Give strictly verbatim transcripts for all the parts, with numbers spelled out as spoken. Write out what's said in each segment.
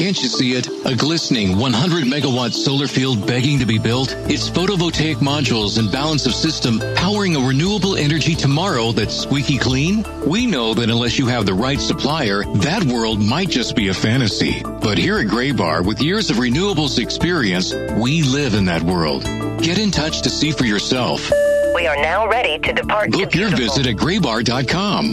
Can't you see it? A glistening one hundred megawatt solar field begging to be built? It's photovoltaic modules and balance of system powering a renewable energy tomorrow that's squeaky clean? We know that unless you have the right supplier, that world might just be a fantasy. But here at Graybar, with years of renewables experience, we live in that world. Get in touch to see for yourself. We are now ready to depart. Book your visit at graybar dot com.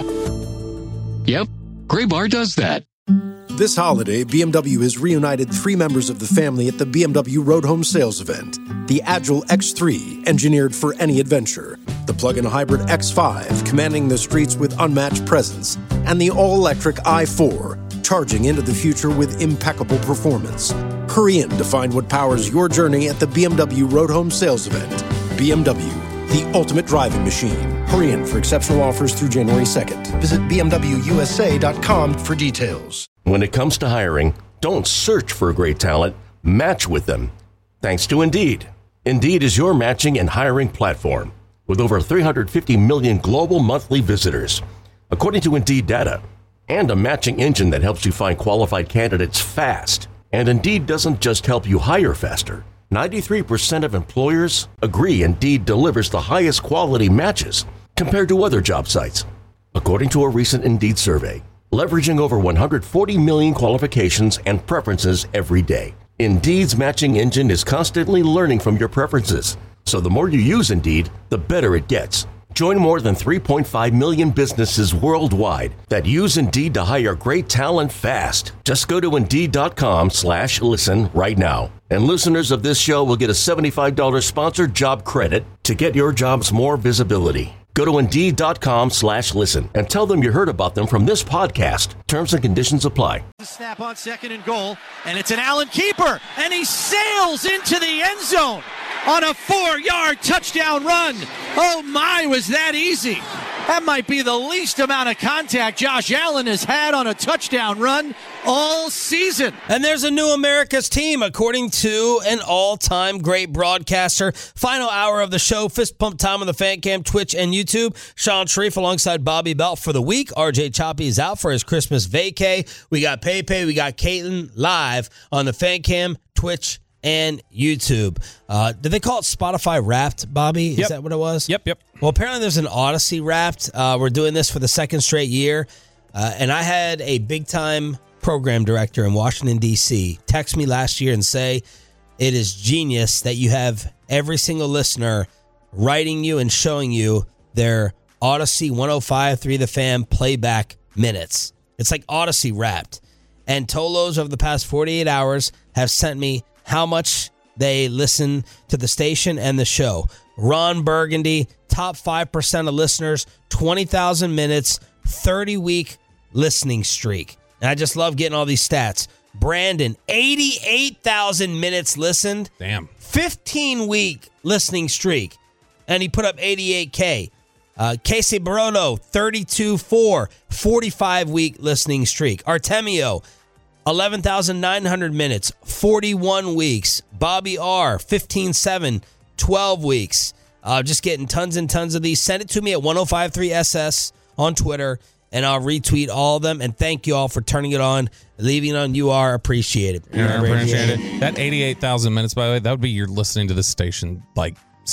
Yep, Graybar does that. This holiday, B M W has reunited three members of the family at the B M W Road Home Sales event. The Agile X three, engineered for any adventure. The plug-in hybrid X five, commanding the streets with unmatched presence. And the all-electric i four, charging into the future with impeccable performance. Hurry in to find what powers your journey at the B M W Road Home Sales event. B M W, the ultimate driving machine. Hurry in for exceptional offers through January second. Visit b m w u s a dot com for details. When it comes to hiring, don't search for great talent, match with them. Thanks to Indeed. Indeed is your matching and hiring platform with over three hundred fifty million global monthly visitors, according to Indeed data, and a matching engine that helps you find qualified candidates fast. And Indeed doesn't just help you hire faster. ninety-three percent of employers agree Indeed delivers the highest quality matches compared to other job sites, according to a recent Indeed survey. Leveraging over one hundred forty million qualifications and preferences every day. Indeed's matching engine is constantly learning from your preferences. So the more you use Indeed, the better it gets. Join more than three point five million businesses worldwide that use Indeed to hire great talent fast. Just go to Indeed.com slash listen right now. And listeners of this show will get a seventy-five dollars sponsored job credit to get your jobs more visibility. Go to Indeed.com slash listen and tell them you heard about them from this podcast. Terms and conditions apply. The snap on second and goal, and it's an Allen keeper, and he sails into the end zone on a four-yard touchdown run. Oh my, was that easy? That might be the least amount of contact Josh Allen has had on a touchdown run all season. And there's a new America's team, according to an all-time great broadcaster. Final hour of the show, fist pump time on the Fan Cam, Twitch, and YouTube. Sean Sharif alongside Bobby Belt for the week. R J Choppy is out for his Christmas vacay. We got Pepe, we got Caitlin live on the Fan Cam, Twitch, and YouTube. Uh, did they call it Spotify Wrapped, Bobby? Is yep. that what it was? Yep, yep. Well, apparently there's an Odyssey Wrapped. Uh, we're doing this for the second straight year. Uh, and I had a big-time program director in Washington, D C text me last year and say it is genius that you have every single listener writing you and showing you their Odyssey one oh five point three The Fan playback minutes. It's like Odyssey Wrapped. And Tolos over the past forty-eight hours have sent me how much they listen to the station and the show. Ron Burgundy, top five percent of listeners, twenty thousand minutes, thirty-week listening streak. And I just love getting all these stats. Brandon, eighty-eight thousand minutes listened. Damn. fifteen-week listening streak. And he put up eighty-eight K. Uh, Casey Barono, thirty-two four, forty-five-week listening streak. Artemio, eleven thousand nine hundred minutes, forty-one weeks. Bobby R, fifteen seven, twelve weeks. Uh, just getting tons and tons of these. Send it to me at one oh five three S S on Twitter, and I'll retweet all of them. And thank you all for turning it on, leaving on. You are appreciated. Yeah, appreciate it. That eighty-eight thousand minutes, by the way, that would be your listening to this station. Like,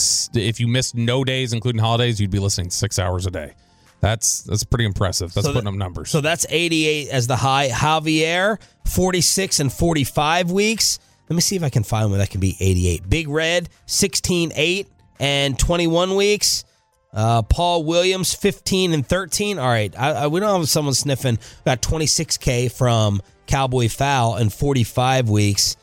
if you missed no days, including holidays, you'd be listening six hours a day. That's that's pretty impressive. That's so putting that, up numbers. So that's eighty-eight as the high. Javier, forty-six and forty-five weeks. Let me see if I can find one that can be eighty-eight. Big Red, sixteen eight and twenty-one weeks. Uh, Paul Williams, fifteen and thirteen. All right, I, I, we don't have someone sniffing. We got twenty-six K from Cowboy Fowl in forty-five weeks.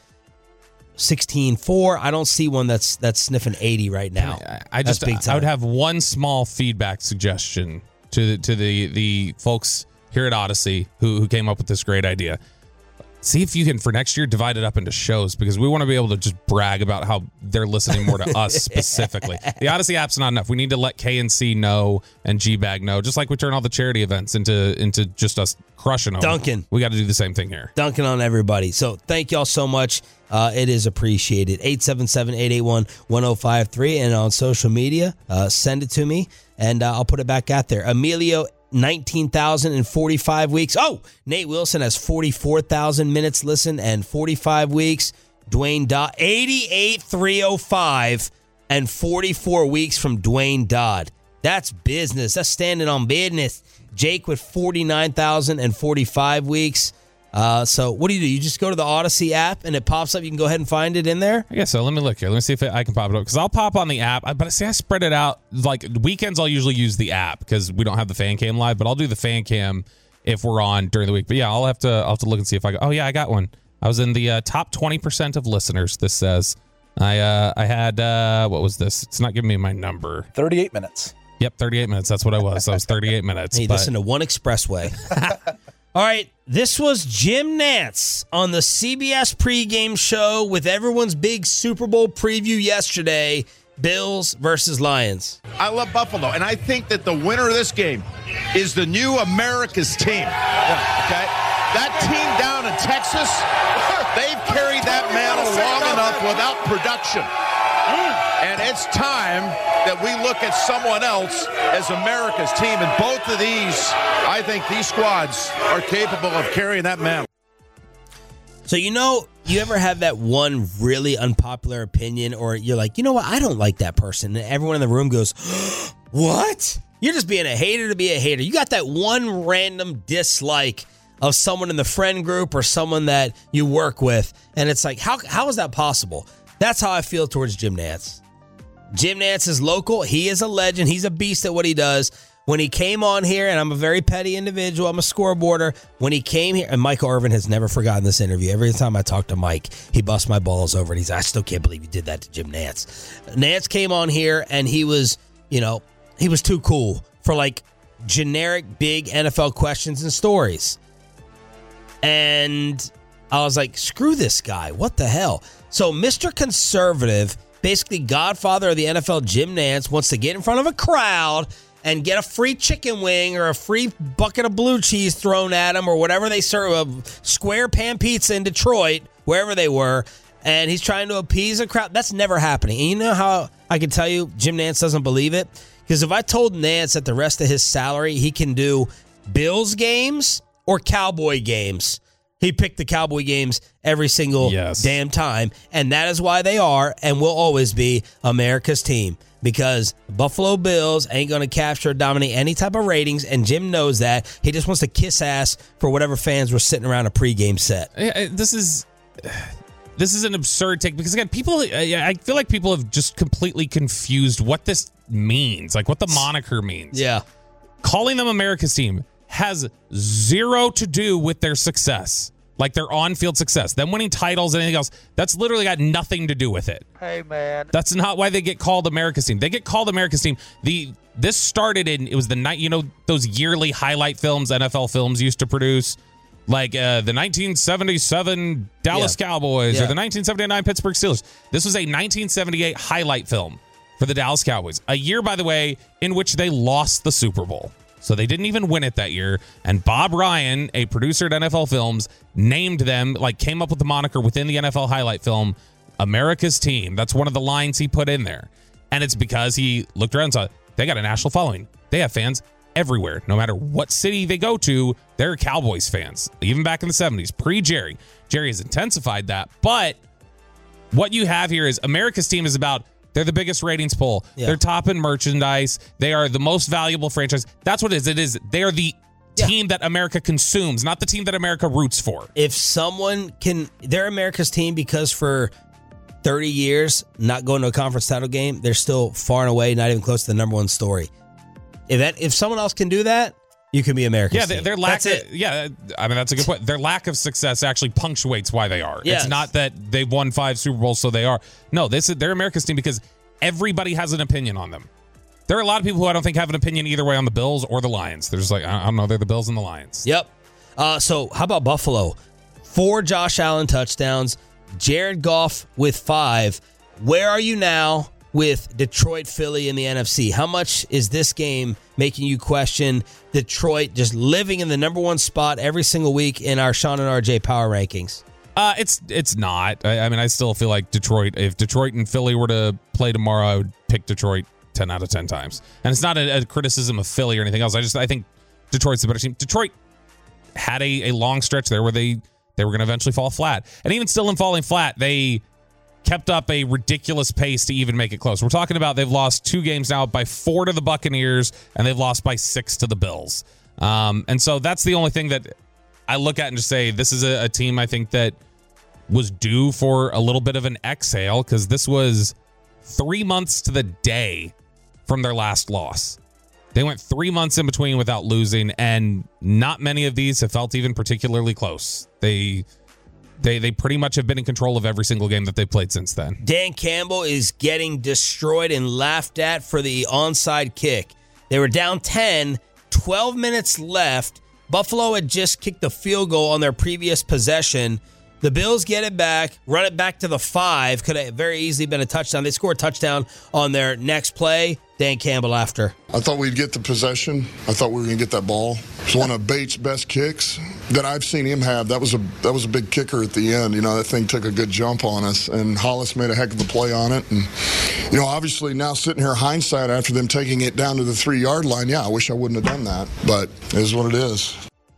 sixteen four. I don't see one that's that's sniffing eighty right now. I, I just big time. I would have one small feedback suggestion to the, to the the folks here at Odyssey who who came up with this great idea. See if you can, for next year, divide it up into shows, because we want to be able to just brag about how they're listening more to us specifically. The Odyssey app's not enough. We need to let K and C know and G-Bag know, just like we turn all the charity events into into just us crushing them. Duncan. We got to do the same thing here. Dunking on everybody. So thank y'all so much. Uh, it is appreciated. eight seven seven, eight eight one, one oh five three. And on social media, uh, send it to me, and uh, I'll put it back out there. Emilio nineteen thousand forty-five weeks. Oh, Nate Wilson has forty-four thousand minutes listened and forty-five weeks. Dwayne Dodd, eighty-eight thousand three hundred five and forty-four weeks from Dwayne Dodd. That's business. That's standing on business. Jake with forty-nine thousand forty-five weeks. Uh, so what do you do? You just go to the Odyssey app and it pops up. You can go ahead and find it in there. I guess so. Let me look here. Let me see if I can pop it up because I'll pop on the app. But see, I spread it out. Like weekends, I'll usually use the app because we don't have the fan cam live. But I'll do the fan cam if we're on during the week. But yeah, I'll have to. I'll have to look and see if I. Go, oh yeah, I got one. I was in the uh, top twenty percent of listeners. This says I. Uh, I had uh, what was this? It's not giving me my number. thirty-eight minutes. Yep, thirty-eight minutes. That's what I was. I was thirty-eight minutes. Hey, but... listen to one expressway. All right, this was Jim Nantz on the C B S pregame show with everyone's big Super Bowl preview yesterday, Bills versus Lions. I love Buffalo, and I think that the winner of this game is the new America's team. Okay? That team down in Texas, they've carried that mantle long enough without production. And it's time that we look at someone else as America's team. And both of these, I think these squads are capable of carrying that mantle. So, you know, you ever have that one really unpopular opinion or you're like, you know what, I don't like that person. And everyone in the room goes, what? You're just being a hater to be a hater. You got that one random dislike of someone in the friend group or someone that you work with. And it's like, how how is that possible? That's how I feel towards Jim Nantz. Jim Nantz is local. He is a legend. He's a beast at what he does. When he came on here, and I'm a very petty individual, I'm a scoreboarder. When he came here, and Michael Irvin has never forgotten this interview. Every time I talk to Mike, he busts my balls over, and he's, I still can't believe you did that to Jim Nantz. Nantz came on here, and he was, you know, he was too cool for like generic big N F L questions and stories. And I was like, screw this guy. What the hell? So Mister Conservative, basically godfather of the N F L, Jim Nantz, wants to get in front of a crowd and get a free chicken wing or a free bucket of blue cheese thrown at him or whatever they serve, a square pan pizza in Detroit, wherever they were, and he's trying to appease a crowd. That's never happening. And you know how I can tell you Jim Nantz doesn't believe it? Because if I told Nantz that the rest of his salary, he can do Bills games or Cowboy games, he picked the Cowboy games every single yes. damn time. And that is why they are and will always be America's team. Because Buffalo Bills ain't going to capture or dominate any type of ratings. And Jim knows that. He just wants to kiss ass for whatever fans were sitting around a pregame set. This is this is an absurd take. Because, again, people, I feel like people have just completely confused what this means. Like, what the moniker means. Yeah. Calling them America's team has zero to do with their success, like their on-field success. Them winning titles and anything else, that's literally got nothing to do with it. Hey, man. That's not why they get called America's team. They get called America's team. The This started in, it was the night, you know, those yearly highlight films N F L Films used to produce, like uh, the nineteen seventy-seven Dallas yeah. Cowboys yeah. or the nineteen seventy-nine Pittsburgh Steelers. This was a nineteen seventy-eight highlight film for the Dallas Cowboys. A year, by the way, in which they lost the Super Bowl. So they didn't even win it that year. And Bob Ryan, a producer at N F L Films, named them, like came up with the moniker within the N F L highlight film, America's Team. That's one of the lines he put in there. And it's because he looked around and saw they got a national following. They have fans everywhere. No matter what city they go to, they're Cowboys fans. Even back in the seventies, pre-Jerry. Jerry has intensified that. But what you have here is America's Team is about they're the biggest ratings poll. Yeah. They're top in merchandise. They are the most valuable franchise. That's what it is. It is. They are the yeah. team that America consumes, not the team that America roots for. If someone can, they're America's team because for thirty years, not going to a conference title game, they're still far and away, not even close to the number one story. If that, if someone else can do that, you can be America's yeah, team. Their lack that's of, it. Yeah, I mean, that's a good point. Their lack of success actually punctuates why they are. Yes. It's not that they've won five Super Bowls, so they are. No, this is, they're America's team because everybody has an opinion on them. There are a lot of people who I don't think have an opinion either way on the Bills or the Lions. They're just like, I don't know, they're the Bills and the Lions. Yep. Uh, so how about Buffalo? Four Josh Allen touchdowns. Jared Goff with five. Where are you now with Detroit, Philly, in the N F C? How much is this game making you question Detroit just living in the number one spot every single week in our Sean and R J power rankings? Uh, it's it's not. I, I mean, I still feel like Detroit, if Detroit and Philly were to play tomorrow, I would pick Detroit ten out of ten times. And it's not a, a criticism of Philly or anything else. I just I think Detroit's the better team. Detroit had a, a long stretch there where they, they were going to eventually fall flat. And even still in falling flat, they kept up a ridiculous pace to even make it close. We're talking about they've lost two games now by four to the Buccaneers, and they've lost by six to the Bills. Um, and so that's the only thing that I look at and just say this is a, a team I think that was due for a little bit of an exhale, because this was three months to the day from their last loss. They went three months in between without losing, and not many of these have felt even particularly close. They they they pretty much have been in control of every single game that they've played since then. Dan Campbell is getting destroyed and laughed at for the onside kick. They were down ten, twelve minutes left. Buffalo had just kicked the field goal on their previous possession. The Bills get it back, run it back to the five. Could have very easily been a touchdown. They score a touchdown on their next play. Dan Campbell after. I thought we'd get the possession. I thought we were going to get that ball. It's one of Bates' best kicks that I've seen him have. That was a that was a big kicker at the end. You know, that thing took a good jump on us, and Hollis made a heck of a play on it. And, you know, obviously now sitting here hindsight after them taking it down to the three-yard line, yeah, I wish I wouldn't have done that. But it is what it is.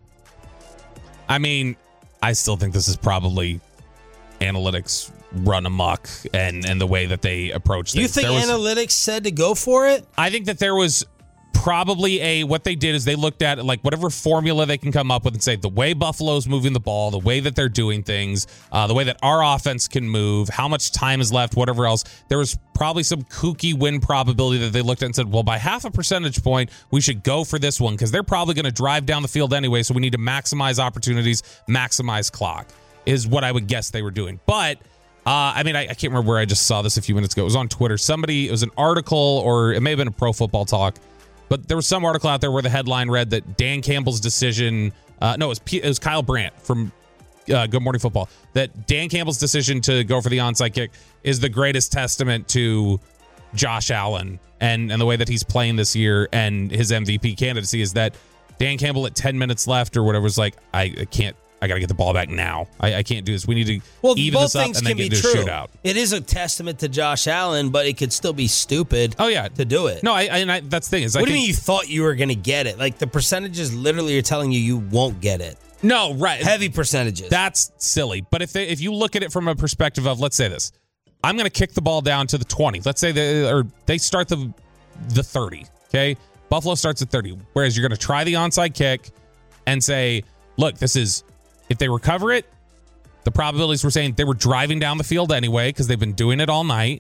I mean, I still think this is probably analytics run amok and, and the way that they approach things. You think was, analytics said to go for it? I think that there was probably a, what they did is they looked at like whatever formula they can come up with and say the way Buffalo's moving the ball, the way that they're doing things, uh, the way that our offense can move, how much time is left, whatever else. There was probably some kooky win probability that they looked at and said, well, by half a percentage point, we should go for this one because they're probably going to drive down the field anyway, so we need to maximize opportunities, maximize clock, is what I would guess they were doing. But Uh, I mean, I, I can't remember where I just saw this a few minutes ago. It was on Twitter. Somebody, it was an article, or it may have been a Pro Football Talk, but there was some article out there where the headline read that Dan Campbell's decision, uh, no, it was, P, it was Kyle Brandt from uh, Good Morning Football, that Dan Campbell's decision to go for the onside kick is the greatest testament to Josh Allen and, and the way that he's playing this year and his M V P candidacy, is that Dan Campbell at ten minutes left or whatever was like, I, I can't, I got to get the ball back now. I, I can't do this. We need to well, even both this up things and then can get be into a true. shootout. It is a testament to Josh Allen, but it could still be stupid. Oh yeah, to do it. No, I, I, and I that's the thing. Is what I do you think, mean you thought you were going to get it? Like the percentages literally are telling you you won't get it. No, right. Heavy percentages. That's silly. But if they, if you look at it from a perspective of, let's say this, I'm going to kick the ball down to the twenty. Let's say they or they start the the thirty. Okay, Buffalo starts at thirty. Whereas you're going to try the onside kick and say, look, this is. If they recover it, the probabilities were saying they were driving down the field anyway because they've been doing it all night.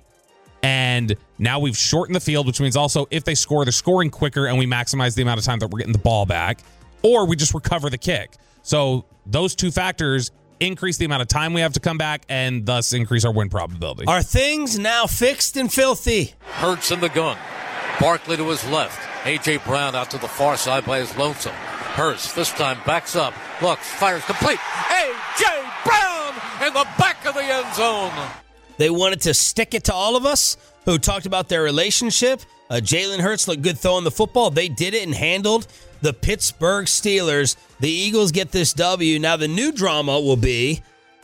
And now we've shortened the field, which means also if they score, they're scoring quicker and we maximize the amount of time that we're getting the ball back. Or we just recover the kick. So those two factors increase the amount of time we have to come back and thus increase our win probability. Are things now fixed and filthy? Hurts in the gun. Barkley to his left. A J. Brown out to the far side by his lonesome. Hurst this time backs up, looks, fires complete. A J. Brown in the back of the end zone. They wanted to stick it to all of us who talked about their relationship. Uh, Jalen Hurts looked good throwing the football. They did it and handled the Pittsburgh Steelers. The Eagles get this W. Now the new drama will be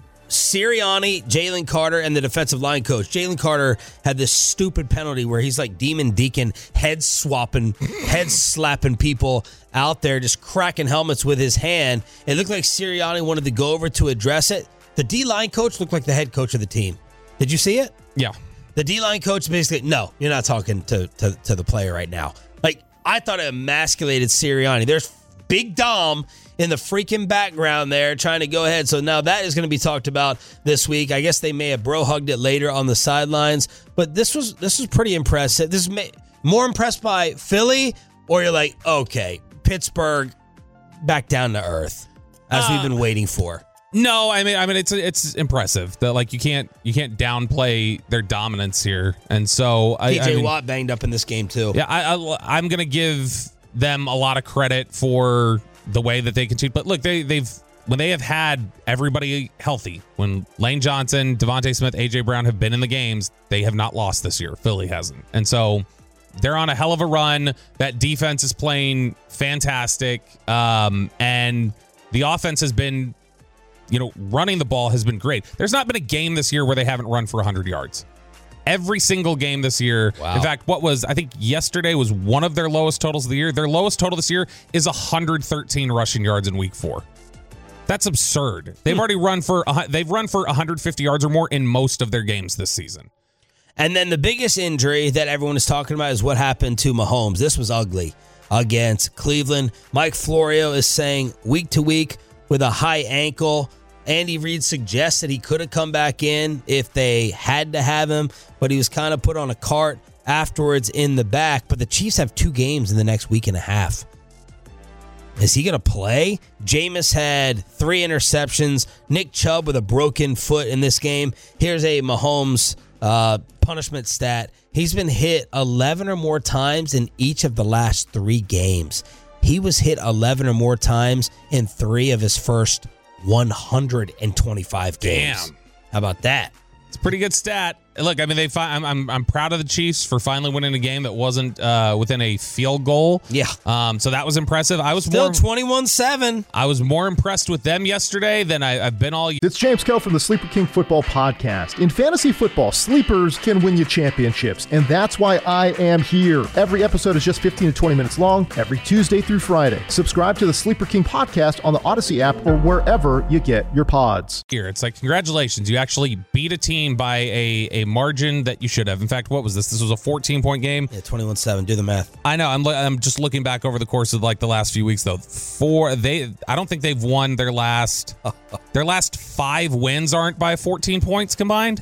Sirianni, Jalen Carter, and the defensive line coach. Jalen Carter had this stupid penalty where he's like Demon Deacon, head swapping, head slapping people out there, just cracking helmets with his hand. It looked like Sirianni wanted to go over to address it. The D-line coach looked like the head coach of the team. Did you see it? Yeah. The D-line coach basically, no, you're not talking to, to, to the player right now. Like, I thought it emasculated Sirianni. There's Big Dom in the freaking background there trying to go ahead. So now that is going to be talked about this week. I guess they may have bro hugged it later on the sidelines, but this was this was pretty impressive. This is ma- more impressed by Philly, or you're like, okay, Pittsburgh back down to earth as uh, we've been waiting for. No, I mean, I mean, it's it's impressive that like you can't you can't downplay their dominance here, and so I, T J I mean, Watt banged up in this game too. Yeah, I, I I'm gonna give them a lot of credit for the way that they continue. But look, they, they've when they have had everybody healthy, when Lane Johnson, Devontae Smith, A J. Brown have been in the games, they have not lost this year. Philly hasn't. And so they're on a hell of a run. That defense is playing fantastic. Um, and the offense has been, you know, running the ball has been great. There's not been a game this year where they haven't run for one hundred yards. Every single game this year. Wow. In fact, what was, I think yesterday was one of their lowest totals of the year. Their lowest total this year is one hundred thirteen rushing yards in week four. That's absurd. They've already run for, they've run for one hundred fifty yards or more in most of their games this season. And then the biggest injury that everyone is talking about is what happened to Mahomes. This was ugly against Cleveland. Mike Florio is saying week to week with a high ankle. Andy Reid suggests that he could have come back in if they had to have him, but he was kind of put on a cart afterwards in the back. But the Chiefs have two games in the next week and a half. Is he going to play? Jameis had three interceptions. Nick Chubb with a broken foot in this game. Here's a Mahomes uh, punishment stat. He's been hit eleven or more times in each of the last three games. He was hit eleven or more times in three of his first one hundred twenty-five games. Damn. How about that? It's a pretty good stat. Look, I mean, they. Fi- I'm, I'm I'm proud of the Chiefs for finally winning a game that wasn't uh, within a field goal. Yeah. Um. So that was impressive. I was Still more twenty-one seven. I was more impressed with them yesterday than I, I've been all year. It's James Koh from the Sleeper King Football Podcast. In fantasy football, sleepers can win you championships, and that's why I am here. Every episode is just fifteen to twenty minutes long, every Tuesday through Friday. Subscribe to the Sleeper King Podcast on the Odyssey app or wherever you get your pods. Here, it's like, congratulations, you actually beat a team by a, a margin that you should have. In fact, what was this? This was a fourteen-point game. Yeah, twenty-one seven. Do the math. I know. I'm I'm just looking back over the course of like the last few weeks, though. Four. They. I don't think they've won their last. their last five wins aren't by fourteen points combined.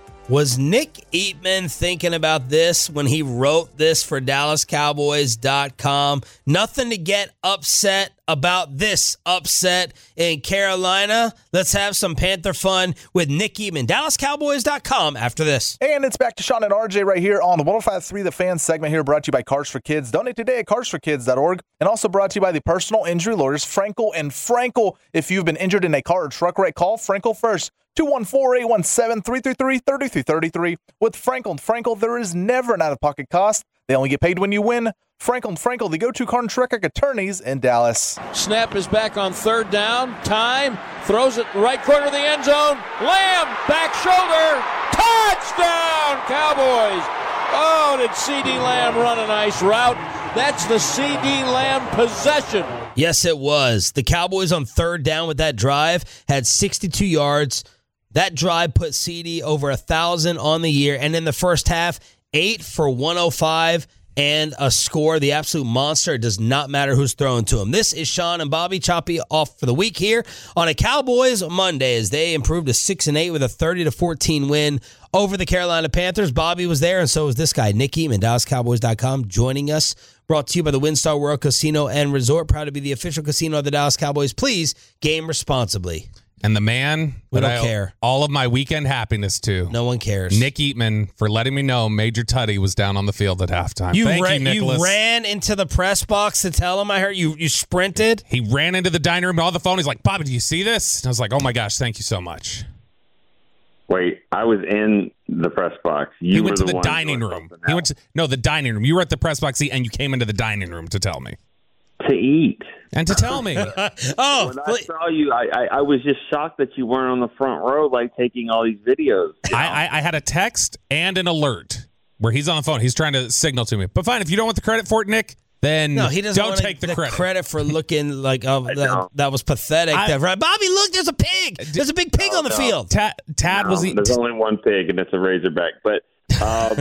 Was Nick Eatman thinking about this when he wrote this for Dallas Cowboys dot com? Nothing to get upset about this upset in Carolina. Let's have some Panther fun with Nick Eatman. Dallas Cowboys dot com after this. And it's back to Sean and R J right here on the one oh five point three The Fan segment here, brought to you by Cars for Kids. Donate today at cars for kids dot org. And also brought to you by the personal injury lawyers, Frankel and Frankel. If you've been injured in a car or truck wreck, call Frankel first. two one four, eight one seven, three three three, three three three three. With Frankel and Frankel, there is never an out-of-pocket cost. They only get paid when you win. Frankel and Frankel, the go-to car and truck wreck attorneys in Dallas. Snap is back on third down. Time. Throws it right corner of the end zone. Lamb, back shoulder. Touchdown, Cowboys. Oh, did C D Lamb run a nice route? That's the C D Lamb possession. Yes, it was. The Cowboys on third down with that drive had sixty-two yards. That drive put C D over one thousand on the year. And in the first half, eight for one oh five and a score. The absolute monster. It does not matter who's throwing to him. This is Sean and Bobby Choppy off for the week here on a Cowboys Monday as they improved to six and eight with a thirty to fourteen win over the Carolina Panthers. Bobby was there, and so was this guy, Nick Eatman, Dallas Cowboys dot com, joining us. Brought to you by the WinStar World Casino and Resort. Proud to be the official casino of the Dallas Cowboys. Please game responsibly. And the man we that don't I care. owe all of my weekend happiness to. No one cares. Nick Eatman for letting me know Major Tutty was down on the field at halftime. You, Thank ra- you, Nicholas. you ran into the press box to tell him. I heard you. You sprinted. He ran into the dining room on the phone. He's like, "Bobby, do you see this?" And I was like, "Oh my gosh, thank you so much." Wait, I was in the press box. You he went were to the, the one dining room. He went to no, the dining room. You were at the press box seat, and you came into the dining room to tell me to eat and to tell me. oh, when I saw you, I, I, I was just shocked that you weren't on the front row, like taking all these videos. You know? I, I, I had a text and an alert where he's on the phone. He's trying to signal to me. But fine, if you don't want the credit for it, Nick, then no, he doesn't don't want take the, the credit. credit for looking like oh, that, that was pathetic. I, that, right? Bobby, look, there's a pig. There's a big pig no, on the no. field. Tad, Tad no, was the, there's only one pig, and it's a Razorback. But um,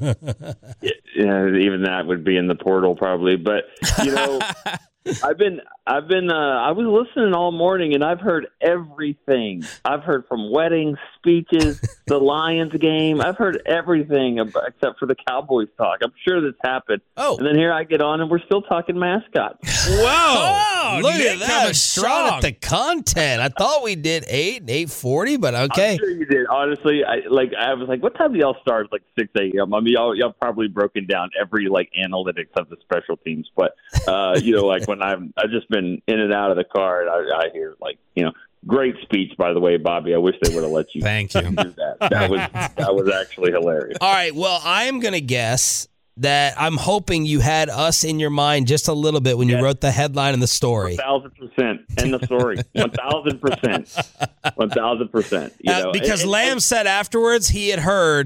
yeah, even that would be in the portal probably. But you know. I've been, I've been, uh, I was listening all morning, and I've heard everything. I've heard from weddings, speeches, the Lions game. I've heard everything about, except for the Cowboys talk. I'm sure this happened. Oh, and then here I get on, and we're still talking mascots. Whoa! Oh, look Nick at that! strong. Shot at the content. I thought we did eight, eight forty, but okay. I'm sure you did. Honestly, I like. I was like, "What time do y'all start?" It's like six a.m. I mean, y'all, y'all probably broken down every like analytics of the special teams, but uh, you know, like when I'm, I've just been in and out of the car, and I, I hear like, you know, great speech, by the way, Bobby. I wish they would have let you. Thank you. Do that. That was that was actually hilarious. All right. Well, I'm gonna guess that I'm hoping you had us in your mind just a little bit when you yes. wrote the headline and the story. One thousand percent. End the story. One thousand percent. One thousand percent. You uh, know, because and, Lamb and, said afterwards he had heard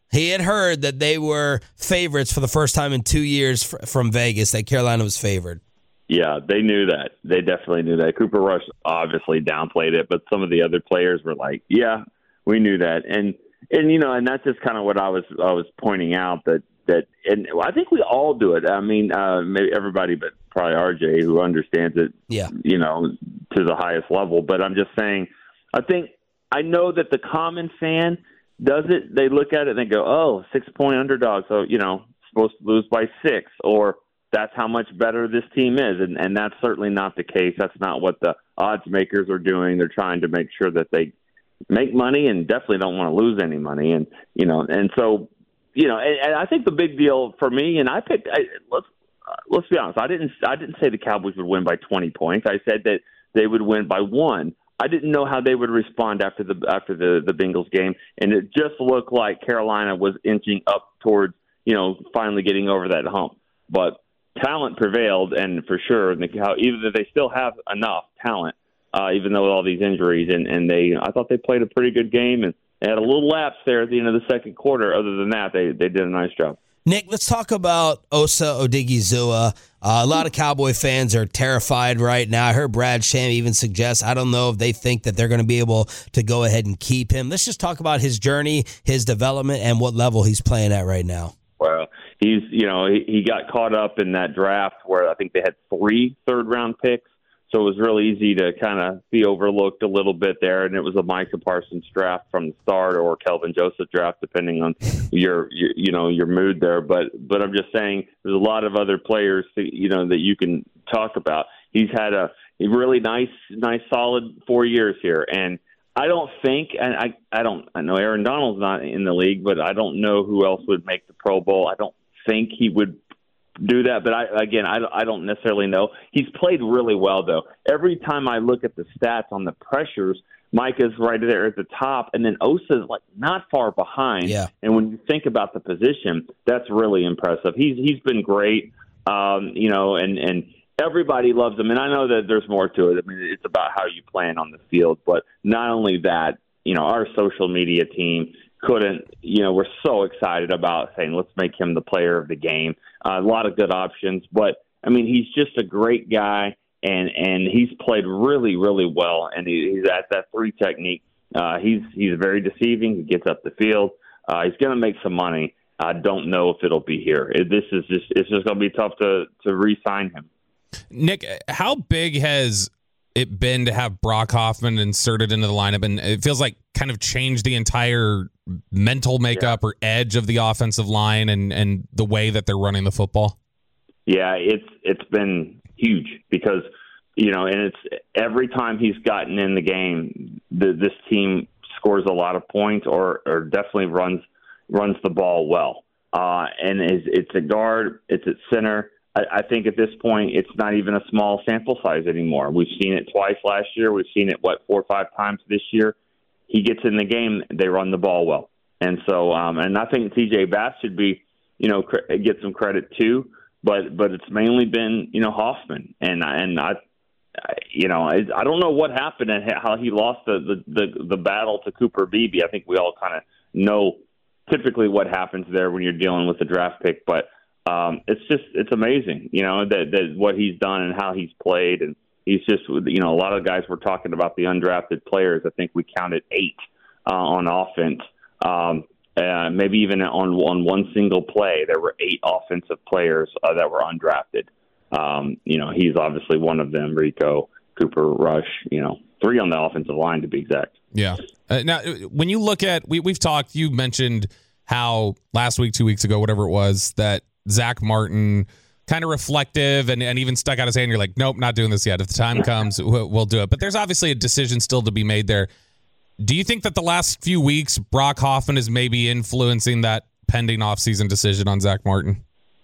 He had heard that they were favorites for the first time in two years fr- from Vegas, that Carolina was favored. Yeah, they knew that. They definitely knew that. Cooper Rush obviously downplayed it, but some of the other players were like, yeah, we knew that. And, and you know, and that's just kind of what I was I was pointing out, that, that and I think we all do it. I mean, uh, maybe everybody but probably R J, who understands it, yeah. you know, to the highest level. But I'm just saying, I think I know that the common fan does it. They look at it and they go, oh, six-point underdog, so, you know, supposed to lose by six, or that's how much better this team is. And, and that's certainly not the case. That's not what the odds makers are doing. They're trying to make sure that they make money and definitely don't want to lose any money. And, you know, and so, you know, and, and I think the big deal for me, and I picked, I, let's, uh, let's be honest, I didn't, I didn't say the Cowboys would win by twenty points. I said that they would win by one. I didn't know how they would respond after the, after the, the Bengals game. And it just looked like Carolina was inching up towards, you know, finally getting over that hump. But talent prevailed, and for sure, how either they still have enough talent, uh, even though with all these injuries, and, and they, I thought they played a pretty good game, and they had a little lapse there at the end of the second quarter. Other than that, they they did a nice job. Nick, let's talk about Osa Odigizua. Uh, a lot of Cowboy fans are terrified right now. I heard Brad Sham even suggest, I don't know if they think that they're going to be able to go ahead and keep him. Let's just talk about his journey, his development, and what level he's playing at right now. Well, he's, you know, he, he got caught up in that draft where I think they had three third-round picks, so it was really easy to kind of be overlooked a little bit there, and it was a Micah Parsons draft from the start, or Kelvin Joseph draft, depending on your, your you know, your mood there. But but I'm just saying there's a lot of other players, that, you know, that you can talk about. He's had a, a really nice, nice, solid four years here, and I don't think, and I, I don't, I know Aaron Donald's not in the league, but I don't know who else would make the Pro Bowl. I don't think he would do that, but I, again, I, I don't necessarily know. He's played really well, though. Every time I look at the stats on the pressures, Micah's right there at the top, and then Osa's like not far behind. Yeah. And when you think about the position, that's really impressive. He's he's been great, um, you know, and and. Everybody loves him, and I know that there's more to it. I mean, it's about how you plan on the field, but not only that, you know, our social media team couldn't, you know, we're so excited about saying, let's make him the player of the game. Uh, a lot of good options, but, I mean, he's just a great guy, and, and he's played really, really well, and he, he's at that three technique. Uh, he's, he's very deceiving. He gets up the field. Uh, he's going to make some money. I don't know if it'll be here. It, this is just, it's just going to be tough to, to re-sign him. Nick, how big has it been to have Brock Hoffman inserted into the lineup? And it feels like kind of changed the entire mental makeup yeah. or edge of the offensive line and, and the way that they're running the football. Yeah, it's it's been huge because, you know, and it's every time he's gotten in the game, the, this team scores a lot of points or, or definitely runs runs the ball well. Uh, and it's, it's a guard, it's at center. I think at this point, it's not even a small sample size anymore. We've seen it twice last year. We've seen it, what, four or five times this year. He gets in the game, they run the ball well. And so, um, and I think T J Bass should be, you know, cr- get some credit too, but, but it's mainly been, you know, Hoffman. And, and I, I you know, I, I don't know what happened and how he lost the, the, the, the battle to Cooper Beebe. I think we all kind of know typically what happens there when you're dealing with the draft pick, but, Um, it's just, it's amazing, you know, that, that what he's done and how he's played. And he's just, you know, a lot of guys were talking about the undrafted players. I think we counted eight uh, on offense. Um, uh, maybe even on, on one single play, there were eight offensive players uh, that were undrafted. Um, you know, he's obviously one of them, Rico, Cooper, Rush, you know, three on the offensive line to be exact. Yeah. Uh, now, when you look at, we, we've talked, you mentioned how last week, two weeks ago, whatever it was, that Zach Martin, kind of reflective and, and even stuck out his hand. You're like, nope, not doing this yet. If the time comes, we'll, we'll do it. But there's obviously a decision still to be made there. Do you think that the last few weeks, Brock Hoffman is maybe influencing that pending offseason decision on Zach Martin?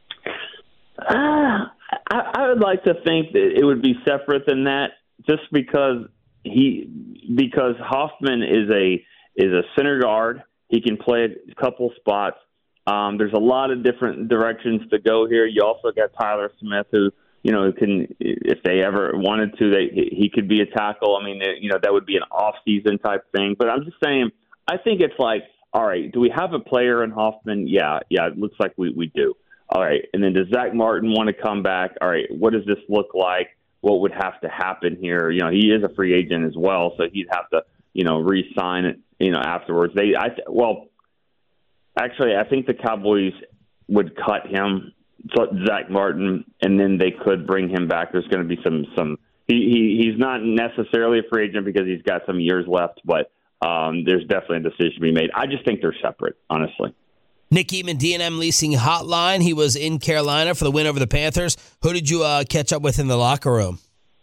Uh, I, I would like to think that it would be separate than that, just because he because Hoffman is a is a center guard. He can play a couple spots. Um, there's a lot of different directions to go here. You also got Tyler Smith, who, you know, can, if they ever wanted to, they he could be a tackle. I mean, you know, that would be an off-season type thing. But I'm just saying, I think it's like all right, do we have a player in Hoffman? Yeah, yeah, it looks like we, we do. All right, and then does Zach Martin want to come back? All right, what does this look like? What would have to happen here? You know, he is a free agent as well, so he'd have to, you know, re-sign it, you know, afterwards. They, I, well, actually, I think the Cowboys would cut him, Zach Martin, and then they could bring him back. There's going to be some, some. He, he he's not necessarily a free agent because he's got some years left, but um, there's definitely a decision to be made. I just think they're separate, honestly. Nick Eatman, D and M Leasing Hotline. He was in Carolina for the win over the Panthers. Who did you uh, catch up with in the locker room?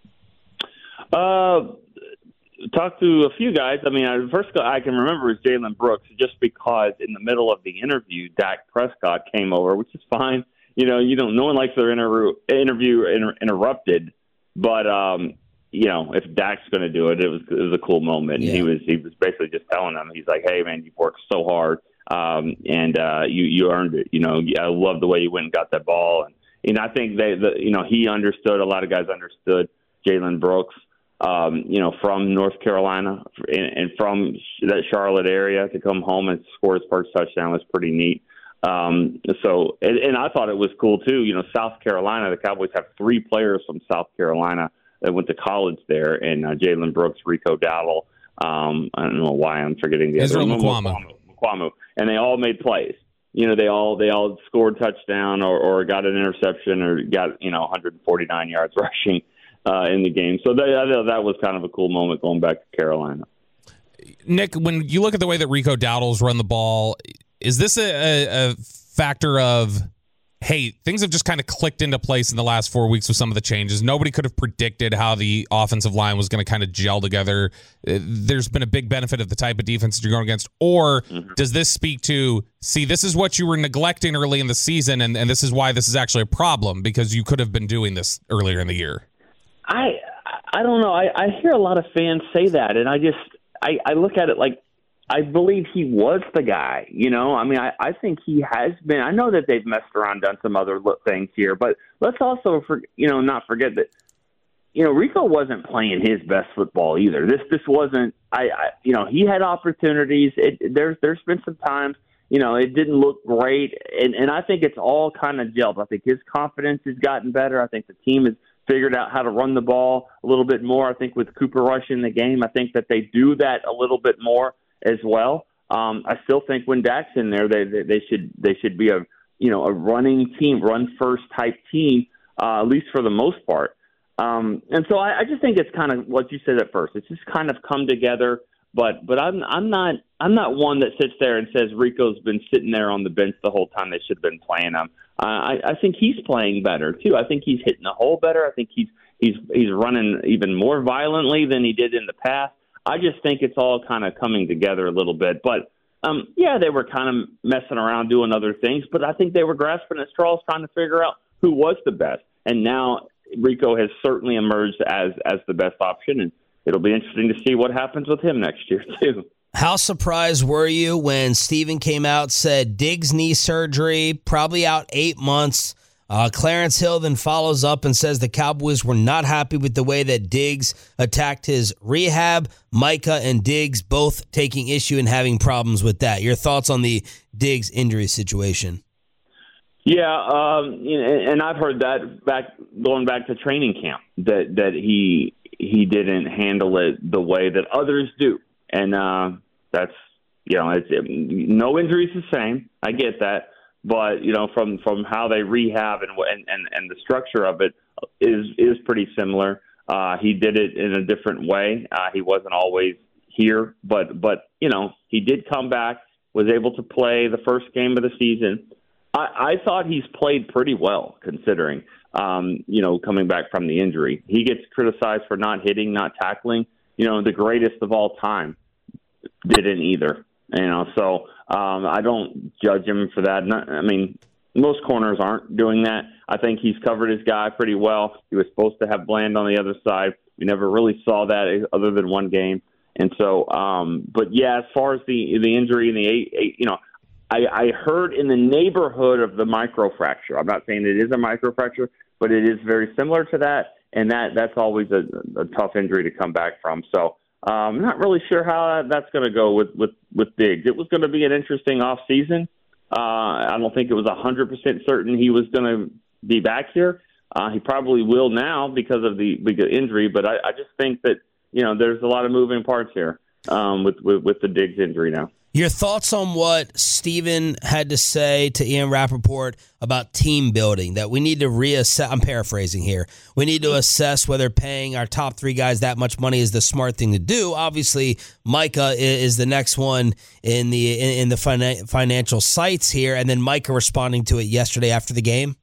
Uh, talked to a few guys. I mean, the first guy I can remember was Jalen Brooks, just because in the middle of the interview, Dak Prescott came over, which is fine. You know, you don't. No one likes their inter- interview inter- interrupted, but um, you know, if Dak's going to do it, it was it was a cool moment. Yeah. He was he was basically just telling them, he's like, "Hey, man, you worked so hard." Um, and, uh, you, you earned it. You know, I love the way you went and got that ball. And, and I think they, the, you know, he understood, a lot of guys understood Jalen Brooks, um, you know, from North Carolina and, and from that Charlotte area to come home and score his first touchdown was pretty neat. Um, so, and, and I thought it was cool too. You know, South Carolina, the Cowboys have three players from South Carolina that went to college there, and uh, Jalen Brooks, Rico Dowdle. Um, I don't know why I'm forgetting the Israel other one. Mukuamu. Mukuamu. And they all made plays. You know, they all they all scored touchdown or, or got an interception or got, you know, one hundred forty-nine yards rushing uh, in the game. So that, that was kind of a cool moment going back to Carolina. Nick, when you look at the way that Rico Dowdle's run the ball, is this a, a, a factor of, hey, things have just kind of clicked into place in the last four weeks with some of the changes? Nobody could have predicted how the offensive line was going to kind of gel together. There's been a big benefit of the type of defense you're going against. Or mm-hmm. does this speak to, see, this is what you were neglecting early in the season, and, and this is why this is actually a problem, because you could have been doing this earlier in the year? I I don't know. I, I hear a lot of fans say that, and I just I, I look at it like, I believe he was the guy, you know. I mean, I, I think he has been. I know that they've messed around, done some other things here, but let's also, for, you know, not forget that, you know, Rico wasn't playing his best football either. This this wasn't. I, I you know, he had opportunities. It, there's there's been some times, you know, it didn't look great, and and I think it's all kind of gelled. I think his confidence has gotten better. I think the team has figured out how to run the ball a little bit more. I think with Cooper Rush in the game, I think that they do that a little bit more as well. Um, I still think when Dak's in there, they, they they should they should be a you know a running team, run first type team, uh, at least for the most part. Um, and so I, I just think it's kind of what you said at first. It's just kind of come together. But but I'm I'm not I'm not one that sits there and says Rico's been sitting there on the bench the whole time. They should have been playing him. Uh, I, I think he's playing better too. I think he's hitting the hole better. I think he's he's he's running even more violently than he did in the past. I just think it's all kind of coming together a little bit. But, um, yeah, they were kind of messing around doing other things, but I think they were grasping at straws trying to figure out who was the best. And now Rico has certainly emerged as, as the best option, and it'll be interesting to see what happens with him next year, too. How surprised were you when Steven came out, said Diggs knee surgery, probably out eight months? Uh, Clarence Hill then follows up and says the Cowboys were not happy with the way that Diggs attacked his rehab. Micah and Diggs both taking issue and having problems with that. Your thoughts on the Diggs injury situation? Yeah, um, and I've heard that back going back to training camp that that he he didn't handle it the way that others do, and uh, that's you know it's it, no injury is the same. I get that. But, you know, from, from how they rehab and, and and the structure of it is is pretty similar. Uh, he did it in a different way. Uh, he wasn't always here, but, but, you know, he did come back, was able to play the first game of the season. I, I thought he's played pretty well, considering, um, you know, coming back from the injury. He gets criticized for not hitting, not tackling. You know, the greatest of all time didn't either. You know, so um, I don't judge him for that. Not, I mean, most corners aren't doing that. I think he's covered his guy pretty well. He was supposed to have Bland on the other side. We never really saw that other than one game. And so, um, but yeah, as far as the the injury and the eight, eight you know, I, I heard in the neighborhood of the microfracture. I'm not saying it is a microfracture, but it is very similar to that. And that that's always a, a tough injury to come back from. So. uh, I'm not really sure how that's going to go with, with, with Diggs. It was going to be an interesting offseason. Uh, I don't think it was one hundred percent certain he was going to be back here. Uh, he probably will now because of the, the injury, but I, I just think that, you know, there's a lot of moving parts here um, with, with, with the Diggs injury now. Your thoughts on what Steven had to say to Ian Rappaport about team building, that we need to reassess. I'm paraphrasing here. We need to assess whether paying our top three guys that much money is the smart thing to do. Obviously, Micah is the next one in the in the financial sites here, and then Micah responding to it yesterday after the game.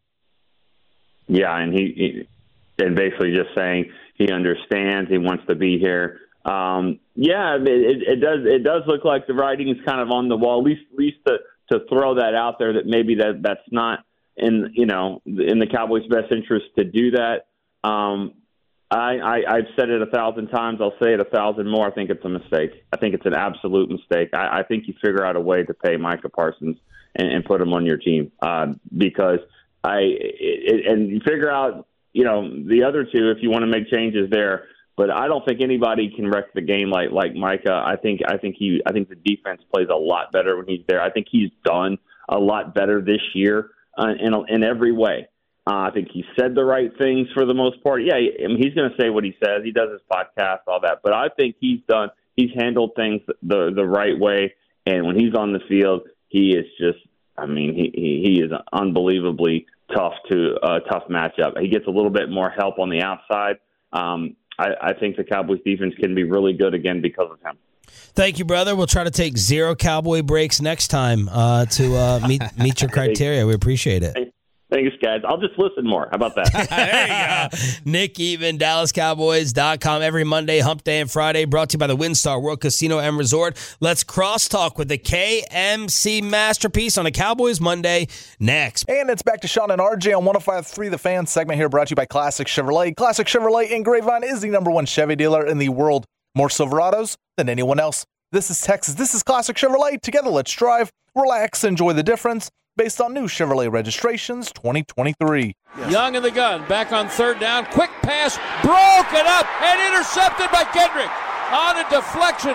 Yeah, and he, he and basically just saying he understands, he wants to be here. Um, yeah, it, it does. It does look like the writing is kind of on the wall. At least, at least to, to throw that out there that maybe that that's not in you know in the Cowboys' best interest to do that. Um, I, I I've said it a thousand times. I'll say it a thousand more. I think it's a mistake. I think it's an absolute mistake. I, I think you figure out a way to pay Micah Parsons and, and put him on your team uh, because I it, and you figure out you know the other two if you want to make changes there. But I don't think anybody can wreck the game like like Micah. I think I think he I think the defense plays a lot better when he's there. I think he's done a lot better this year uh, in in every way. Uh, I think he said the right things for the most part. Yeah, I mean, he's going to say what he says. He does his podcast, all that. But I think he's done. He's handled things the the right way. And when he's on the field, he is just. I mean, he he, he is unbelievably tough to a uh, tough matchup. He gets a little bit more help on the outside. Um, I, I think the Cowboys defense can be really good again because of him. Thank you, brother. We'll try to take zero Cowboy breaks next time uh, to uh, meet meet your criteria. We appreciate it. Hey, thanks, guys. I'll just listen more. How about that? There you go. Nick Even, Dallas Cowboys dot com. Every Monday, Hump Day, and Friday. Brought to you by the WinStar World Casino and Resort. Let's crosstalk with the K M C Masterpiece on a Cowboys Monday next. And it's back to Sean and R J on one oh five point three The Fan segment here, brought to you by Classic Chevrolet. Classic Chevrolet in Grapevine is the number one Chevy dealer in the world. More Silverados than anyone else. This is Texas. This is Classic Chevrolet. Together, let's drive, relax, enjoy the difference. Based on new Chevrolet registrations twenty twenty-three. Young in the gun, back on third down. Quick pass, broken up and intercepted by Kendrick on a deflection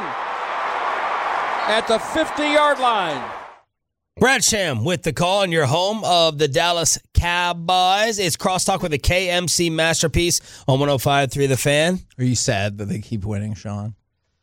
at the fifty-yard line. Brad Sham with the call on your home of the Dallas Cowboys. It's Crosstalk with the K M C Masterpiece on one oh five point three The Fan. Are you sad that they keep winning, Sean?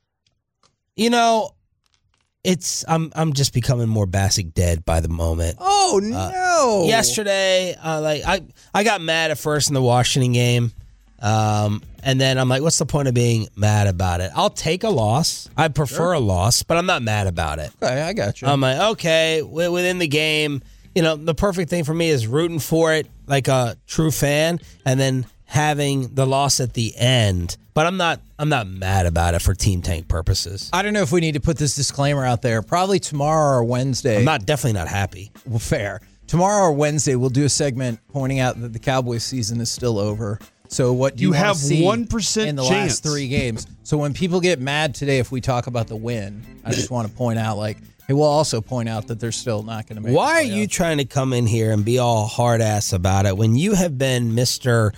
You know, it's I'm I'm just becoming more Bassick dead by the moment. Oh no! Uh, yesterday, uh, like I I got mad at first in the Washington game, um, and then I'm like, what's the point of being mad about it? I'll take a loss. I prefer sure. a loss, but I'm not mad about it. Okay, I got you. I'm like, okay, within the game, you know, the perfect thing for me is rooting for it like a true fan, and then having the loss at the end. But I'm not I'm not mad about it for Team Tank purposes. I don't know if we need to put this disclaimer out there. Probably tomorrow or Wednesday. I'm not definitely not happy. Well, fair. Tomorrow or Wednesday, we'll do a segment pointing out that the Cowboys season is still over. So what do you, you want have to see one percent in the chance. last three games? So when people get mad today if we talk about the win, I just want to point out, like, hey, we'll also point out that they're still not going to make Why the are you trying to come in here and be all hard ass about it when you have been Mister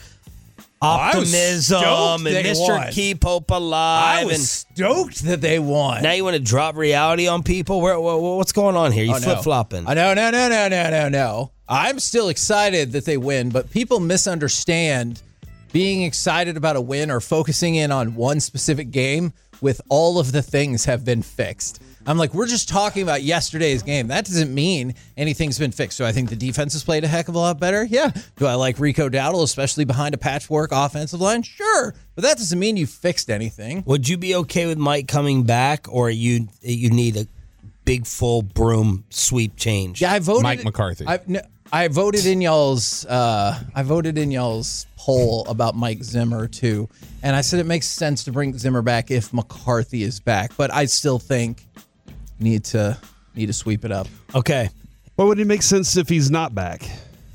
Optimism oh, and Mister Won. Keep Hope Alive? I was and stoked that they won. Now you want to drop reality on people? Where, where, what's going on here? You oh, flip no. flopping? Oh, no, no, no, no, no, no, no. I'm still excited that they win, but people misunderstand being excited about a win or focusing in on one specific game with all of the things have been fixed. I'm like, we're just talking about yesterday's game. That doesn't mean anything's been fixed. So I think the defense has played a heck of a lot better. Yeah. Do I like Rico Dowdle, especially behind a patchwork offensive line? Sure. But that doesn't mean you fixed anything. Would you be okay with Mike coming back, or you you need a big full broom sweep change? Yeah, I voted. Mike McCarthy. I, no, I voted in y'all's. Uh, I voted in y'all's poll about Mike Zimmer too, and I said it makes sense to bring Zimmer back if McCarthy is back. But I still think need to need to sweep it up. Okay. Well, would it make sense if he's not back?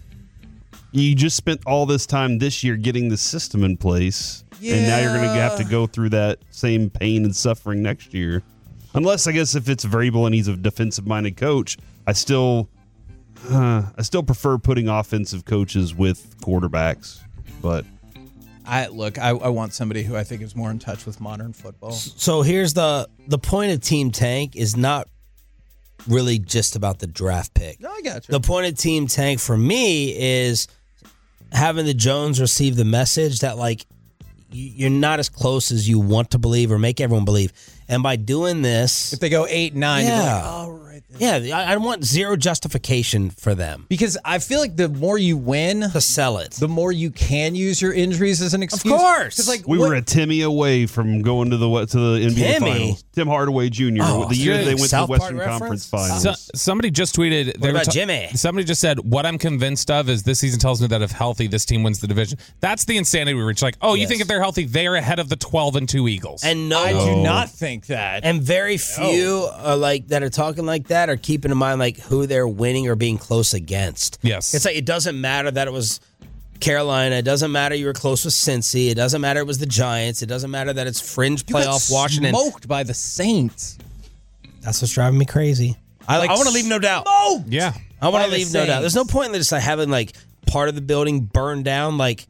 You just spent all this time this year getting the system in place, yeah. and now you're going to have to go through that same pain and suffering next year. Unless, I guess, if it's Vrabel and he's a defensive-minded coach, I still, uh, I still prefer putting offensive coaches with quarterbacks. But I look, I, I want somebody who I think is more in touch with modern football. So here's the the point of Team Tank is not really just about the draft pick. No, I got you. The point of Team Tank for me is having the Jones receive the message that like you're not as close as you want to believe or make everyone believe. And by doing this, if they go eight, nine, yeah, you're like, oh, right. Yeah, I, I want zero justification for them. Because I feel like the more you win to sell it, the more you can use your injuries as an excuse. Of course. Like, we what, were a Timmy away from going to the to the N B A Timmy? finals. Tim Hardaway Junior Oh, the year good. they went South to the Park Western reference? Conference Finals. So, somebody just tweeted. What about Jimmy? Somebody just said, "What I'm convinced of is this season tells me that if healthy, this team wins the division." That's the insanity we reach. Like, oh, you Yes. think if they're healthy, they are ahead of the twelve and two Eagles. And no, I do not think that. And very few uh, like that are talking like that are keeping in mind like who they're winning or being close against. Yes. It's like it doesn't matter that it was Carolina. It doesn't matter you were close with Cincy. It doesn't matter it was the Giants. It doesn't matter that it's fringe You got playoff Washington. smoked by the Saints. That's what's driving me crazy. I, Like I want to leave no doubt. Smoked. yeah. I want by to the leave no doubt. Saints. There's no point in just like having like part of the building burned down. Like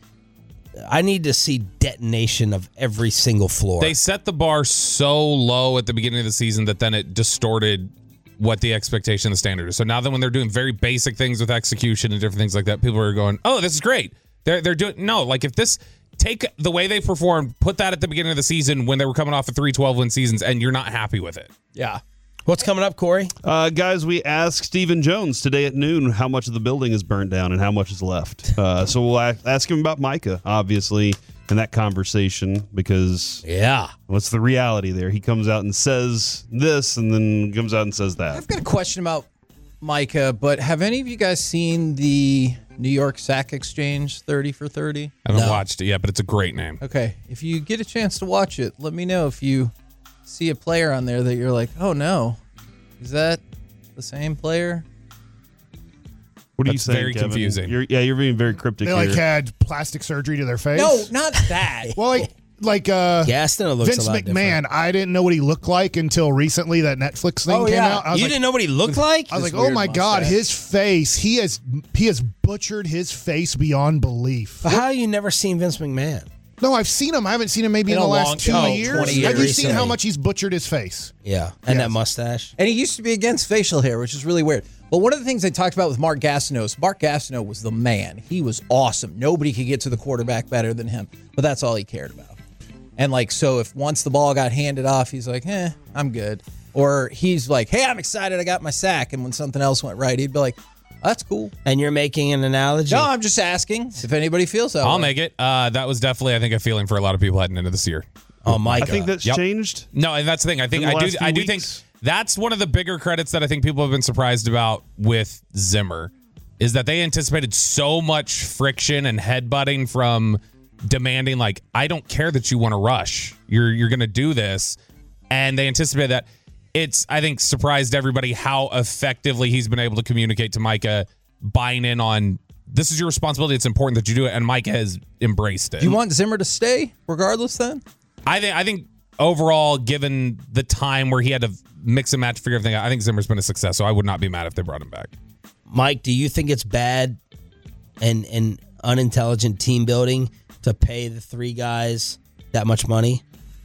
I need to see detonation of every single floor. They set the bar so low at the beginning of the season that then it distorted what the expectation, the standard is. So now that when they're doing very basic things with execution and different things like that, people are going, "Oh, this is great." They're they're doing no, like if this take the way they performed, put that at the beginning of the season when they were coming off of three twelve win seasons, and you're not happy with it. Yeah. What's coming up, Corey? Uh, guys, we asked Stephen Jones today at noon how much of the building is burned down and how much is left. Uh, so we'll a- ask him about Micah, obviously, in that conversation, because yeah, what's the reality there? He comes out and says this, and then comes out and says that. I've got a question about Micah, but have any of you guys seen the New York Sack Exchange thirty for thirty? I haven't No. watched it yet, but it's a great name. Okay. If you get a chance to watch it, let me know if you see a player on there that you're like, oh no, is that the same player? What are you That's saying, very Kevin? confusing. You're, yeah, you're being very cryptic They like here. had plastic surgery to their face. No, not that. Well, like like uh, Gaston looks Vince a lot McMahon. different. I didn't know what he looked like until recently. That Netflix thing Oh, came yeah. out. I was You like, didn't know what he looked like? I was This like, oh weird my god, mustache. his face. He has he has butchered his face beyond belief. How have you never seen Vince McMahon? No, I've seen him. I haven't seen him maybe In in, a the last long- two oh, years. twenty Have you years seen how recently. much he's butchered his face? Yeah, and Yes. that mustache. And he used to be against facial hair, which is really weird. But one of the things they talked about with Mark Gastineau is Mark Gastineau was the man. He was awesome. Nobody could get to the quarterback better than him. But that's all he cared about. And like, so if once the ball got handed off, he's like, eh, I'm good. Or he's like, hey, I'm excited I got my sack. And when something else went right, he'd be like, that's cool. And you're making an analogy. No, I'm just asking if anybody feels that I'll way. make it. Uh, that was definitely, I think, a feeling for a lot of people heading into this year. Oh my I god. think that's Yep. changed. No, and that's the thing. I think In the I do. last few I do think weeks? that's one of the bigger credits that I think people have been surprised about with Zimmer is that they anticipated so much friction and headbutting from demanding like, I don't care that you want to rush. You're you're going to do this, and they anticipated that. It's I think surprised everybody how effectively he's been able to communicate to Micah, buying in on this is your responsibility. It's important that you do it, and Micah has embraced it. Do you want Zimmer to stay regardless then? I think I think overall, given the time where he had to mix and match, figure everything out, I think Zimmer's been a success. So I would not be mad if they brought him back. Mike, do you think it's bad and and unintelligent team building to pay the three guys that much money?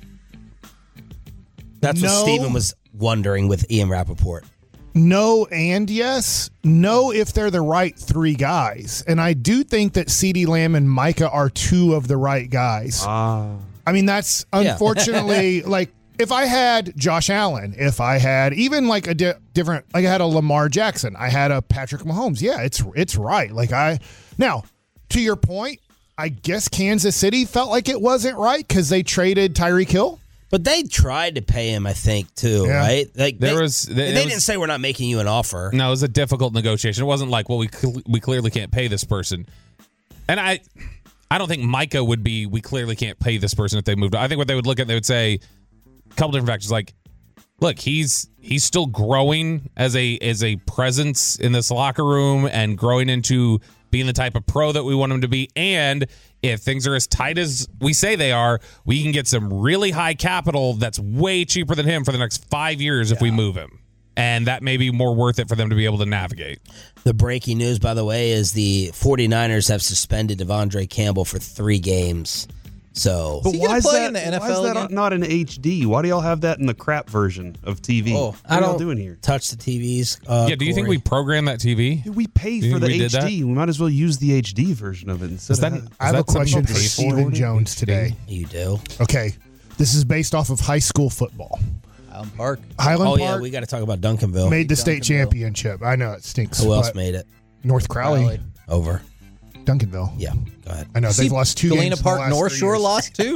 That's what No. Steven was wondering with Ian Rappaport. No and yes. No if they're the right three guys. And I do think that CeeDee Lamb and Micah are two of the right guys. Ah. I mean, that's Yeah. unfortunately like if I had Josh Allen, if I had even like a di- different, like I had a Lamar Jackson, I had a Patrick Mahomes. Yeah, it's it's right. Like I now to your point, I guess Kansas City felt like it wasn't right because they traded Tyreek Hill. But they tried to pay him, I think, too, Yeah. right? Like There they, was- there- they there didn't was- say we're not making you an offer. No, it was a difficult negotiation. It wasn't like, well, we cl- we clearly can't pay this person, and I I don't think Micah would be. We clearly can't pay this person if they moved. I think what they would look at, they would say a couple different factors. Like, look, he's he's still growing as a as a presence in this locker room and growing into being the type of pro that we want him to be. And if things are as tight as we say they are, we can get some really high capital that's way cheaper than him for the next five years if we move him. And that may be more worth it for them to be able to navigate. The breaking news, by the way, is the 49ers have suspended Devondre Campbell for three games. So, But he why gonna is play that, in the why N F is L that again? not in H D? Why do y'all have that in the crap version of T V? Oh, what I are y'all don't doing here? touch the T Vs. Uh, yeah, do you think Corey. we programmed that T V? Dude, we pay Do you for the think we did H D. We might as well use the H D version of it instead Is that- of I have a that something question you for pay for? Stephen Jones today. You do. Okay, this is based off of high school football. Highland Park. Highland Oh, Park yeah, we got to talk about Duncanville. made the state Duncanville. championship. I know it stinks. Who else but made it? North Crowley, Crowley. Over. Duncanville. Yeah, go ahead. I know See, they've lost two Galena games. in the Park last North three Shore years. lost too.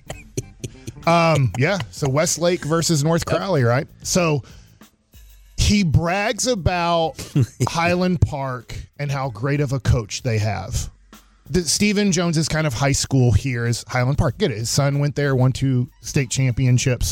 Um, yeah. So Westlake versus North Crowley, right? So he brags about Highland Park and how great of a coach they have. The, Stephen Jones's kind of high school here is Highland Park. Get it? His son went there, won two state championships.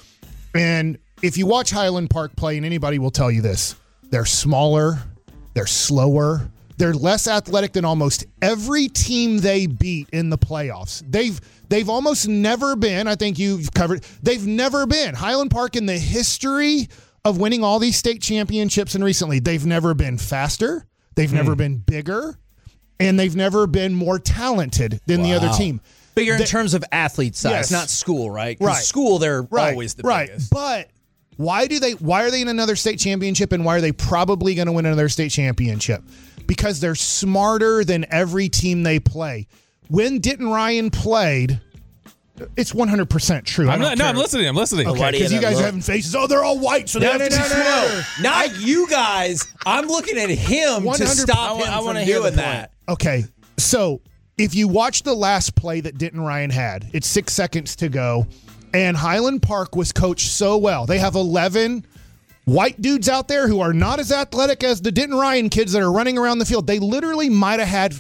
And if you watch Highland Park play, and anybody will tell you this, they're smaller, they're slower, they're less athletic than almost every team they beat in the playoffs. They've they've almost never been, I think you've covered, they've never been. Highland Park in the history of winning all these state championships and recently, they've never been faster, they've Hmm. never been bigger, and they've never been more talented than the other Wow. team. Bigger in They- terms of athlete size, Yes. not school, right? 'Cause Right. School, they're Right, always the right. biggest. But why do they? Why are they in another state championship, and why are they probably going to win another state championship? Because they're smarter than every team they play. When Denton Ryan played, it's one hundred percent true. I I'm don't not, no, care. I'm listening. I'm listening. Okay, because you guys are having faces. Oh, they're all white, so they No, have no, to no, be no, no. smarter. Not you guys. I'm looking at him to one hundred stop I- him I wanna from hear the doing that. Okay, so if you watch the last play that Denton Ryan had, it's six seconds to go, and Highland Park was coached so well. They have eleven white dudes out there who are not as athletic as the Denton Ryan kids that are running around the field. They literally might have had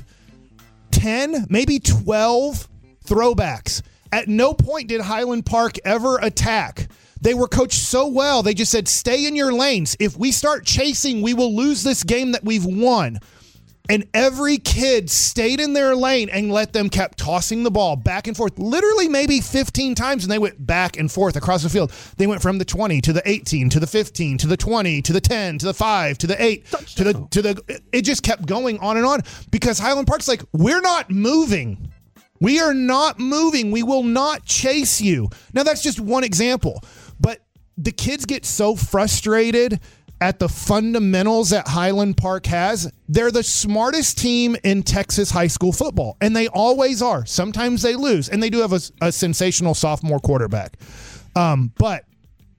ten, maybe twelve throwbacks. At no point did Highland Park ever attack. They were coached so well, they just said, stay in your lanes. If we start chasing, we will lose this game that we've won. And every kid stayed in their lane and let them kept tossing the ball back and forth, literally maybe fifteen times, and they went back and forth across the field. They went from the twenty to the eighteen to the fifteen to the twenty to the ten to the five to the eight to the to the it just kept going on and on because Highland Park's like, we're not moving. We are not moving. We will not chase you. Now that's just one example, but the kids get so frustrated at the fundamentals that Highland Park has. They're the smartest team in Texas high school football, and they always are. Sometimes they lose, and they do have a, a sensational sophomore quarterback. Um, but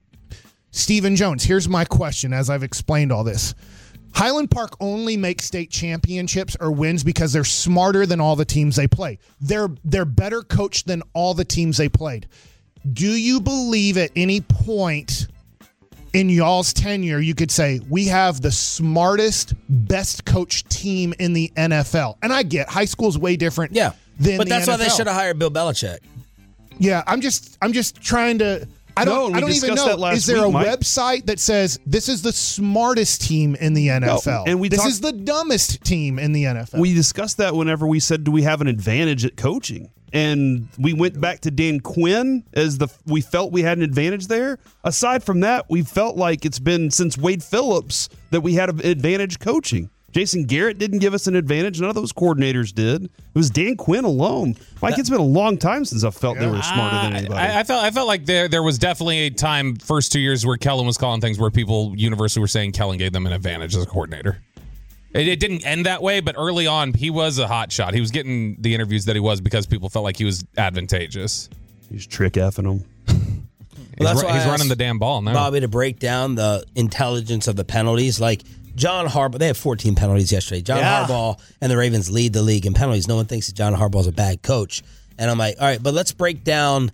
Stephen Jones, here's my question as I've explained all this. Highland Park only makes state championships or wins because they're smarter than all the teams they play. They're they're better coached than all the teams they played. Do you believe at any point in y'all's tenure, you could say, we have the smartest, best coached team in the N F L? And I get high school's way different. Yeah, than but the that's N F L. why they should have hired Bill Belichick. Yeah, I'm just, I'm just trying to. I No, don't, and I we don't even discussed know. that last Is there week, a Mike. website that says this is the smartest team in the N F L? No, and we this talked- is the dumbest team in the N F L. We discussed that whenever we said, do we have an advantage at coaching? And we went back to Dan Quinn as the we felt we had an advantage there. Aside from that, we felt like it's been since Wade Phillips that we had an advantage coaching. Jason Garrett didn't give us an advantage. None of those coordinators did. It was Dan Quinn alone. Mike, it's been a long time since I felt they were smarter than anybody. I, I felt I felt like there there was definitely a time first two years where Kellen was calling things where people universally were saying Kellen gave them an advantage as a coordinator. It, it didn't end that way, but early on he was a hot shot. He was getting the interviews that he was because people felt like he was advantageous. He's trick effing them. He's, Well, that's ru- why he's I running asked the damn ball now. Bobby to break down the intelligence of the penalties. Like John Harbaugh, they had fourteen penalties yesterday. John Yeah. Harbaugh and the Ravens lead the league in penalties. No one thinks that John Harbaugh's a bad coach. And I'm like, all right, but let's break down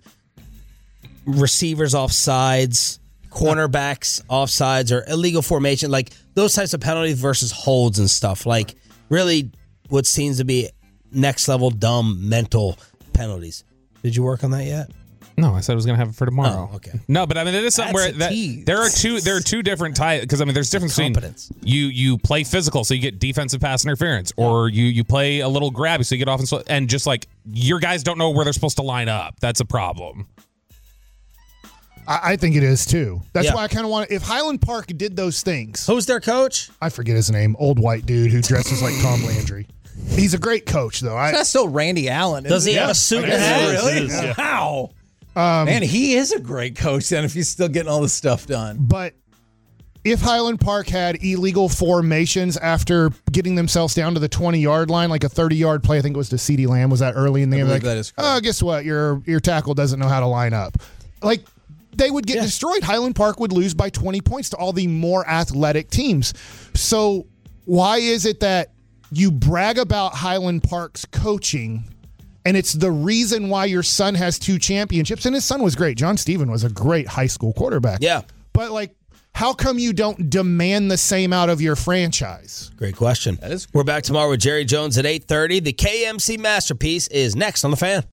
receivers offsides, cornerbacks offsides, or illegal formation, like those types of penalties versus holds and stuff. Like really what seems to be next level dumb mental penalties. Did you work on that yet? No, I said I was going to have it for tomorrow. Oh, okay. No, but I mean, it is something That's where a that, tease. there are two there are two different types because I mean, there's difference between competence. you you play physical, so you get defensive pass interference, or you you play a little grabby, so you get offensive, and just like your guys don't know where they're supposed to line up. That's a problem. I, I think it is too. That's Yeah. why I kind of want. If Highland Park did those things, Who's their coach? I forget his name. Old white dude who dresses like Tom Landry. He's a great coach, though. I, That's still Randy Allen. Does he isn't have it? a suit and Is it hat? Really? It is, yeah. Wow. Um, Man, he is a great coach then if he's still getting all this stuff done. But if Highland Park had illegal formations after getting themselves down to the twenty-yard line, like a thirty-yard play, I think it was to CeeDee Lamb, was that early in the I game? believe Like, that is correct. oh, guess what? Your your tackle doesn't know how to line up. Like, they would get Yeah. destroyed. Highland Park would lose by twenty points to all the more athletic teams. So why is it that you brag about Highland Park's coaching, and it's the reason why your son has two championships? And his son was great. John Stephen was a great high school quarterback. Yeah. But, like, how come you don't demand the same out of your franchise? Great question. That is- We're back tomorrow with Jerry Jones at eight thirty. The K M C Masterpiece is next on The Fan.